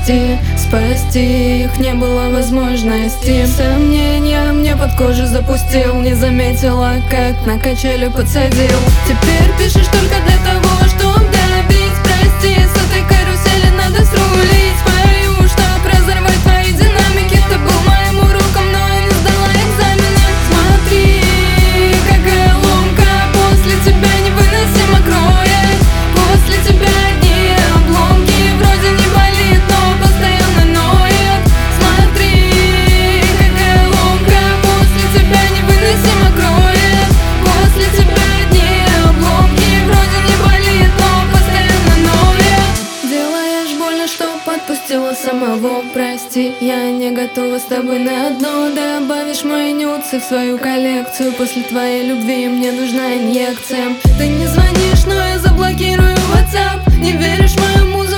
прости, спасти их не было возможности. Сомнения мне под кожу запустил, не заметила, как на качели подсадил. Теперь пишешь только для того, чтобы добить. Прости, с этой карусели надо срулить. Пою, чтоб разорвать твои динамики. Ты был моим уроком, но я не сдала экзамены. Смотри, какая ломка, после тебя невыносимо кроет. После тебя одни обломки, вроде не болит, но постоянно ноет. Смотри, какая ломка, после тебя невыносимо кроет. После тебя одни обломки, вроде не болит, но постоянно ноет. Делаешь больно, что подпустила самого. Прости, я не готова с тобой на одно. Добавишь мои нюцы в свою коллекцию. После твоей любви мне нужна инъекция. Ты не звонишь, но я заблокирую WhatsApp. Не веришь в мою музыку,